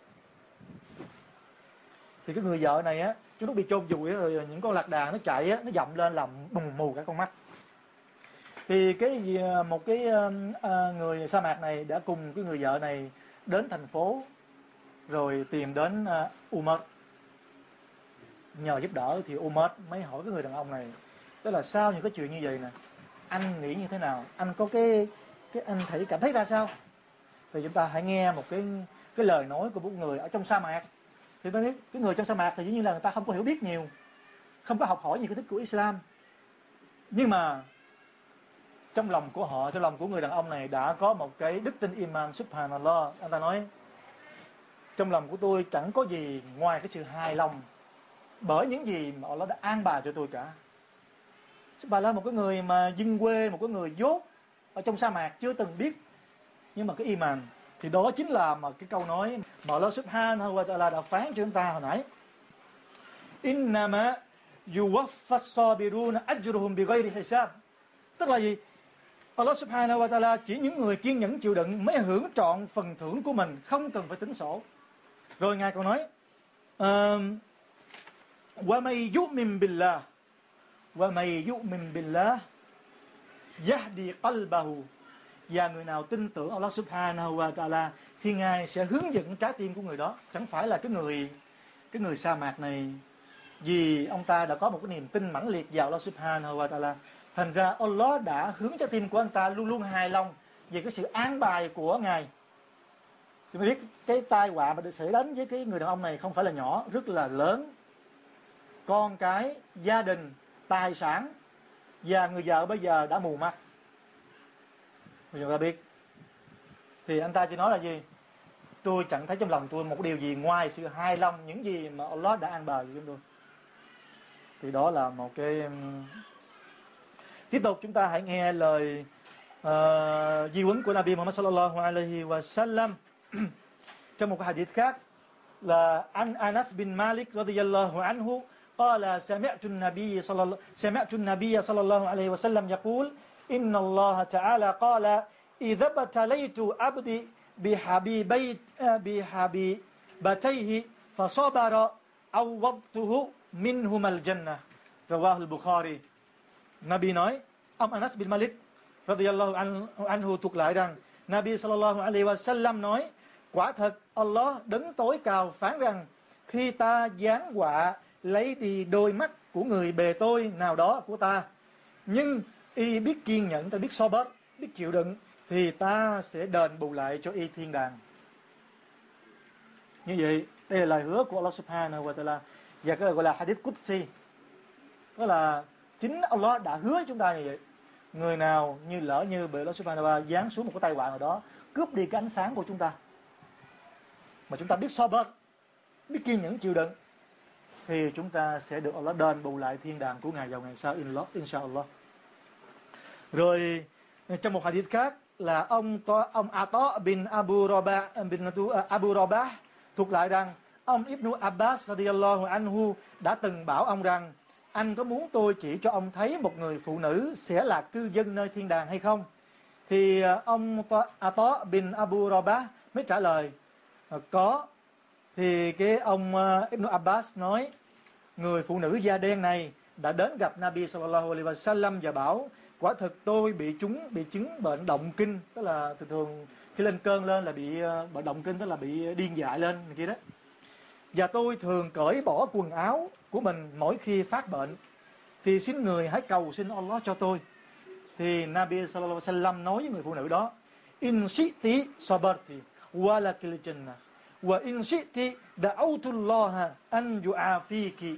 Thì cái người vợ này á, trong lúc bị chôn vùi rồi những con lạc đà nó chạy á, nó dậm lên làm mù cả con mắt. Thì một cái người sa mạc này đã cùng cái người vợ này đến thành phố, rồi tìm đến Umar nhờ giúp đỡ. Thì Umar mới hỏi cái người đàn ông này, tức là sau những cái chuyện như vậy nè, anh nghĩ như thế nào, anh có cái anh cảm thấy ra sao? Thì chúng ta hãy nghe một cái lời nói của một người ở trong sa mạc. Thì ta biết cái người trong sa mạc thì dĩ nhiên là người ta không có hiểu biết nhiều, không có học hỏi nhiều kiến thức của Islam, nhưng mà trong lòng của họ, trong lòng của người đàn ông này đã có một cái đức tin iman. Subhanallah, anh ta nói trong lòng của tôi chẳng có gì ngoài cái sự hài lòng bởi những gì mà Allah đã an bài cho tôi cả. Subhanallah, một cái người mà dân quê, một cái người dốt ở trong sa mạc chưa từng biết, nhưng mà cái iman thì đó chính là mà cái câu nói mà Allah Subhanahu wa ta'ala đã phán cho chúng ta hồi nãy: Innama yuwaffas sabiruna ajruhum bighayri hisab. Tức là gì? Allah subhanahu wa ta'ala chỉ những người kiên nhẫn chịu đựng mới hưởng trọn phần thưởng của mình, không cần phải tính sổ. Rồi Ngài còn nói wa may yu'min billah wa may yu'min billah yahdi qalbahu, và người nào tin tưởng Allah subhanahu wa ta'ala thì Ngài sẽ hướng dẫn trái tim của người đó. Chẳng phải là cái người sa mạc này, vì ông ta đã có một cái niềm tin mãnh liệt vào Allah subhanahu wa ta'ala, thành ra Allah đã hướng trái tim của anh ta luôn luôn hài lòng về cái sự an bài của Ngài. Chúng ta biết cái tai họa mà được xảy đến với cái người đàn ông này không phải là nhỏ, rất là lớn. Con cái, gia đình, tài sản, và người vợ bây giờ đã mù mắt. Chúng ta biết. Thì anh ta chỉ nói là gì? Tôi chẳng thấy trong lòng tôi một điều gì ngoài sự hài lòng những gì mà Allah đã an bài cho chúng tôi. Thì đó là một cái... Tiếp tục chúng ta hãy nghe lời di huấn của Nabi Muhammad sallallahu alaihi wa sallam trong một cái hadith khác là Anas bin Malik radhiyallahu anhu qala sami'tu an-nabiy sallallahu alaihi wa sallam yaqul inna Allah ta'ala qala idha batalaytu abdi bihabibatayhi fasabara awwadtuhu minhum al-jannah, rawahu al-Bukhari. Nabi nói, ông Anas bin Malik radhiyallahu anhu thuật lại rằng Nabi sallallahu alaihi wa sallam nói, quả thật Allah đấng tối cao phán rằng khi ta giáng họa lấy đi đôi mắt của người bề tôi nào đó của ta, nhưng y biết kiên nhẫn, ta biết sabr, biết chịu đựng, thì ta sẽ đền bù lại cho y thiên đàng. Như vậy, đây là lời hứa của Allah subhanahu wa ta'ala, và cái gọi là hadith Qudsi. Đó là chính Allah đã hứa chúng ta như vậy. Người nào như lỡ như bị Allah subhanahu wa ta'ala giáng xuống một cái tai họa nào đó, cướp đi cái ánh sáng của chúng ta, mà chúng ta biết sabr, biết kiên nhẫn chịu đựng, thì chúng ta sẽ được Allah đền bù lại thiên đàng của Ngài vào ngày sau, inshallah. Rồi trong một hadith khác là ông Ata bin Abu Rabah thuộc lại rằng ông Ibn Abbas radiyallahu anhu đã từng bảo ông rằng, anh có muốn tôi chỉ cho ông thấy một người phụ nữ sẽ là cư dân nơi thiên đàng hay không? Thì ông Ata bin Abu Rabah mới trả lời có. Thì cái ông Ibn Abbas nói, người phụ nữ da đen này đã đến gặp Nabi sallallahu alaihi wasallam và bảo, quả thực tôi bị chứng bệnh động kinh, tức là thường khi lên cơn lên là bị bệnh động kinh, tức là bị điên dại lên này kia đó. Và tôi thường cởi bỏ quần áo của mình mỗi khi phát bệnh, thì xin người hãy cầu xin Allah cho tôi. Thì Nabi sallallahu alaihi wasallam nói với người phụ nữ đó, in shi'ti sabarti wa lakil jannah wa in shi'ti da'awtullaha an yu'afiki.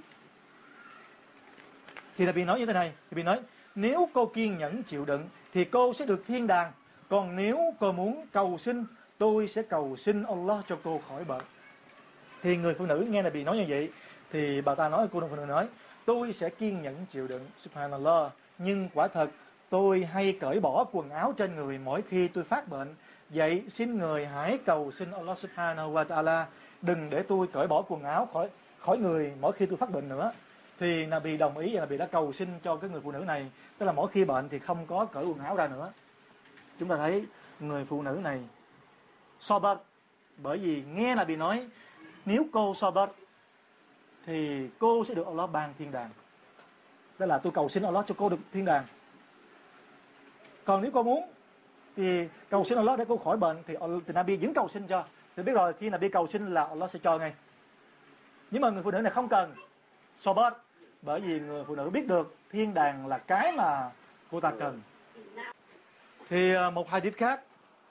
Thì Nabi nói như thế này, Nabi nói, nếu cô kiên nhẫn chịu đựng thì cô sẽ được thiên đàng, còn nếu cô muốn cầu xin, tôi sẽ cầu xin Allah cho cô khỏi bệnh. Thì người phụ nữ nghe Nabi nói như vậy, thì bà ta nói, cô phụ nữ nói, tôi sẽ kiên nhẫn chịu đựng, subhanallah, nhưng quả thật tôi hay cởi bỏ quần áo trên người mỗi khi tôi phát bệnh. Vậy xin người hãy cầu xin Allah subhanahu wa ta'ala đừng để tôi cởi bỏ quần áo khỏi người mỗi khi tôi phát bệnh nữa. Thì Nabi đồng ý và Nabi đã cầu xin cho cái người phụ nữ này, tức là mỗi khi bệnh thì không có cởi quần áo ra nữa. Chúng ta thấy người phụ nữ này sabr, bởi vì nghe Nabi nói nếu cô sabr thì cô sẽ được Allah ban thiên đàng. Tức là tôi cầu xin Allah cho cô được thiên đàng. Còn nếu cô muốn thì cầu xin Allah để cô khỏi bệnh, thì Nabi vẫn cầu xin cho. Thì biết rồi, khi Nabi cầu xin là Allah sẽ cho ngay. Nhưng mà người phụ nữ này không cần sabr, bởi vì người phụ nữ biết được thiên đàng là cái mà cô ta cần. Thì một hadith khác,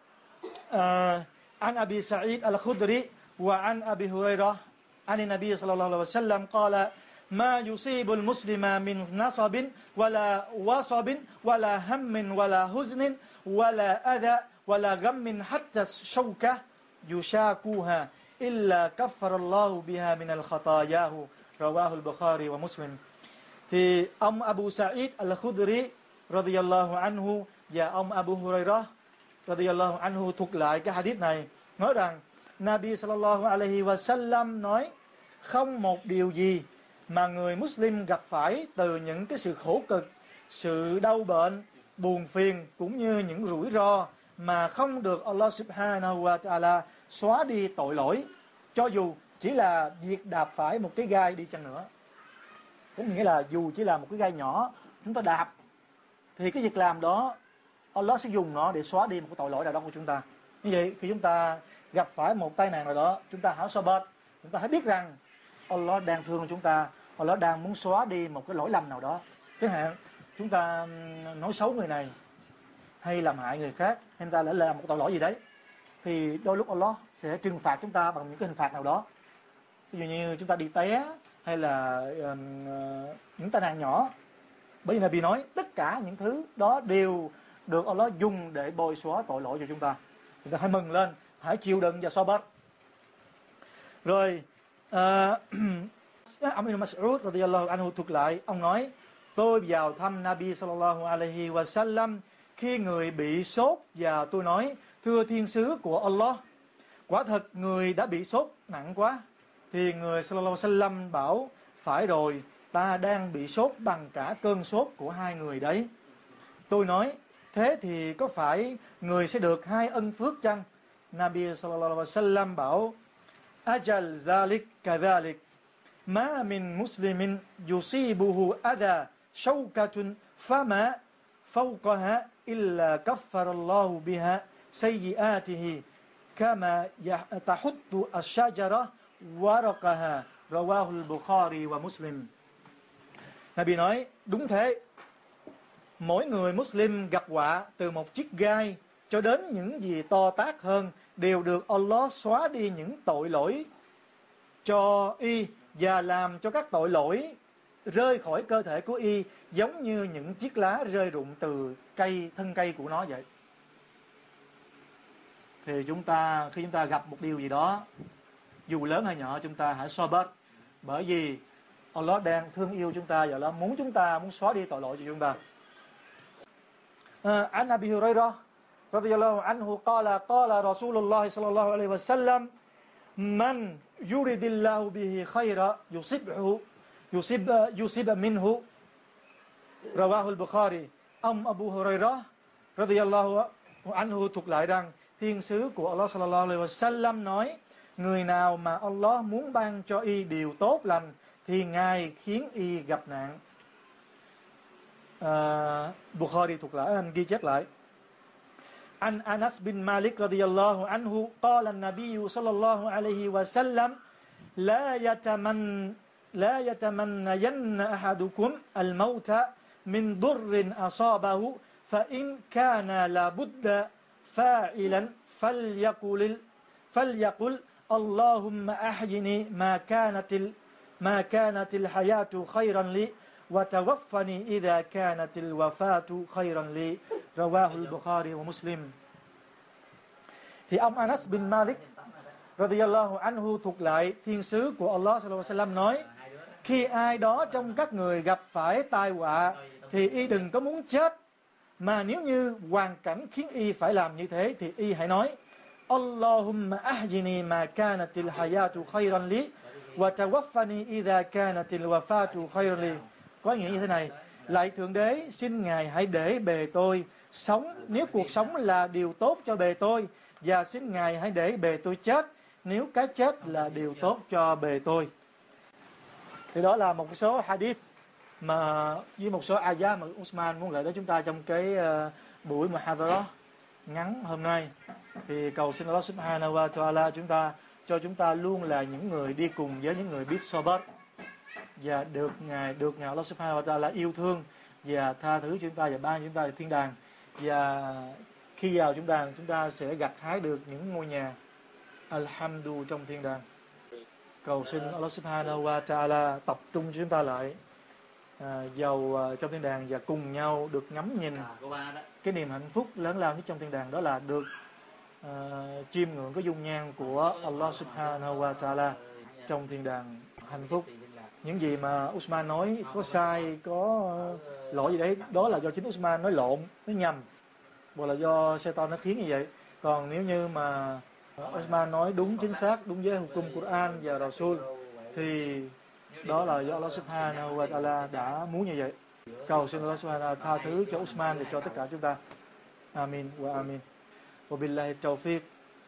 an Abi Sa'id al-Khudri wa an Abi Hurairah an Nabi sallallahu alaihi wasallam qala ma yusibu al-muslima min nasabin wala wasabin wala hammin wala huznin wala adha wala ghammin hatta shawka yushakuha illa kaffara Allahu biha min al-khatayahu, rawahu al-Bukhari wa Muslim. Thì ông Abu Sa'id al-Khudri radhiyallahu anhu và ông Abu Hurairah radhiyallahu anhu thuật lại cái hadith này, nói rằng Nabi sallallahu alaihi wasallam nói, không một điều gì mà người Muslim gặp phải từ những cái sự khổ cực, sự đau bệnh buồn phiền cũng như những rủi ro mà không được Allah subhanahu wa ta'ala xóa đi tội lỗi, cho dù chỉ là việc đạp phải một cái gai đi chăng nữa. Có nghĩa là dù chỉ là một cái gai nhỏ chúng ta đạp, thì cái việc làm đó Allah sẽ dùng nó để xóa đi một cái tội lỗi nào đó của chúng ta. Như vậy khi chúng ta gặp phải một tai nạn nào đó, chúng ta hãy sabr, chúng ta hãy biết rằng Allah đang thương chúng ta, Allah đang muốn xóa đi một cái lỗi lầm nào đó. Chẳng hạn chúng ta nói xấu người này, hay làm hại người khác, hay chúng ta đã làm một tội lỗi gì đấy, thì đôi lúc Allah sẽ trừng phạt chúng ta bằng những cái hình phạt nào đó. Ví dụ như chúng ta đi té, hay là những tai nạn nhỏ. Bởi vì Nabi nói tất cả những thứ đó đều được Allah dùng để bôi xóa tội lỗi cho chúng ta. Chúng ta hãy mừng lên, hãy chịu đựng và sabr. Rồi Ibn Mas'ud radiyallahu anhu thuật lại, ông nói: tôi vào thăm Nabi sallallahu alaihi wasallam khi người bị sốt, và tôi nói: thưa thiên sứ của Allah, quả thật người đã bị sốt nặng quá. Thì người sallallahu alaihi wasallam bảo: phải rồi, ta đang bị sốt bằng cả cơn sốt của hai người đấy. Tôi nói: thế thì có phải người sẽ được hai ân phước chăng? Nabi sallallahu alaihi wasallam bảo: ajal zalik kadhalik, ma min muslimin yusibuhu adha shawkatun fama fawqaha illa kaffarallahu biha sayyiatihi kama tahuttu ash-shajara waraqaha. Rawahul Bukhari wa Muslim. Nabi nói: đúng thế, mỗi người Muslim gặp họa từ một chiếc gai cho đến những gì to tát hơn đều được Allah xóa đi những tội lỗi cho y, và làm cho các tội lỗi rơi khỏi cơ thể của y giống như những chiếc lá rơi rụng từ thân cây của nó vậy. Thì khi chúng ta gặp một điều gì đó, dù lớn hay nhỏ, chúng ta hãy sabr, bởi vì Allah đang thương yêu chúng ta và Allah muốn xóa đi tội lỗi cho chúng ta. An Abi Hurairah radhiyallahu anhu qala qala Rasulullah sallallahu alaihi wasallam: man yuridillahu bihi khayra yusib minhu. Rawahul Bukhari. Ông Abu Hurairah radhiyallahu anhu thuật lại rằng thiên sứ của Allah sallallahu alaihi wasallam nói: người nào mà Allah muốn ban cho y điều tốt lành thì Ngài khiến y gặp nạn. Bukhari thuật lại, ghi chép lại. An Anas bin Malik radhiyallahu anhu qala an-nabiy sallallahu alaihi wasallam: la yatamannayanna ahadukum al-mauta min durrin asabahu fa in kana la budda fa'ilan falyaqul Allahumma ahyini ma kanatil hayatu khayran li wa tawaffani idha kanatil wafatu khayran li. Rawahul Bukhari wa Muslim. Thì ông Anas bin Malik radhiyallahu anhu thuộc lại thiên sứ của Allah sallallahu alaihi wasallam nói: khi ai đó trong các người gặp phải tai họa thì y đừng có muốn chết, mà nếu như hoàn cảnh khiến y phải làm như thế thì y hãy nói: Allahumma ahyini ma kanatil hayatu khayran li wa tawaffani idha kanatil wafatu khayran li. Có nghĩa như thế này: lạy Thượng Đế, xin Ngài hãy để bề tôi sống nếu cuộc sống là điều tốt cho bề tôi, và xin Ngài hãy để bề tôi chết nếu cái chết là điều tốt cho bề tôi. Thì đó là một số hadith mà với một số ayah mà Usman muốn gửi đến chúng ta trong cái buổi muhadharah ngắn hôm nay. Thì cầu xin Allah subhanahu wa ta'ala cho chúng ta luôn là những người đi cùng với những người biết sabr, và được Ngài Allah subhanahu wa ta'ala yêu thương và tha thứ chúng ta và ban chúng ta thiên đàng. Và khi vào chúng ta sẽ gặt hái được những ngôi nhà alhamdu trong thiên đàng. Cầu xin Allah subhanahu wa ta'ala tập trung chúng ta lại vào trong thiên đàng và cùng nhau được ngắm nhìn cái niềm hạnh phúc lớn lao nhất trong thiên đàng, đó là được chiêm ngưỡng cái dung nhan của Allah subhanahu wa ta'ala trong thiên đàng hạnh phúc. Những gì mà Usman nói có sai, có lỗi gì đấy, đó là do chính Usman nói lộn, nói nhầm, hoặc là do Satan nó khiến như vậy. Còn nếu như mà Usman nói đúng chính xác, đúng với hukum Quran và Rasul, thì đó là do Allah subhanahu wa ta'ala đã muốn như vậy. Cầu xin Allah Subhanahu wa ta'ala tha thứ cho Usman và cho tất cả chúng ta. Amin wa amin. Wa billahi tawfiq.